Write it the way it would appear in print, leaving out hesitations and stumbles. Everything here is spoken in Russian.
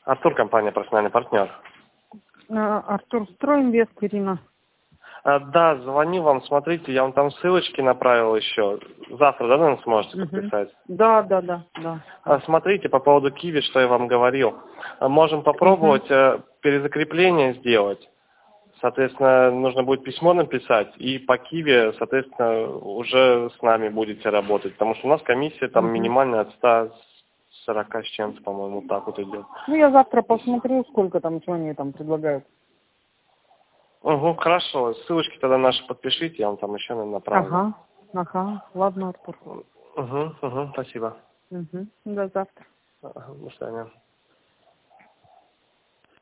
Артур, компания «Профессиональный партнер». Артур, Стройинвест, Ирина. Да, звоню вам, смотрите, я вам там ссылочки направил еще. Завтра, да, наверное, сможете подписать? Да. Смотрите, по поводу Киви, что я вам говорил. Можем попробовать перезакрепление сделать. Соответственно, нужно будет письмо написать, и по Киви, соответственно, уже с нами будете работать. Потому что у нас комиссия там минимальная от 140 с чем-то, по-моему, так вот идет. Ну, я завтра посмотрю, сколько там, что они там предлагают. Хорошо. Ссылочки тогда наши подпишите, я вам там еще направлю. Ага. Ладно, Артур. Спасибо. До завтра. До свидания.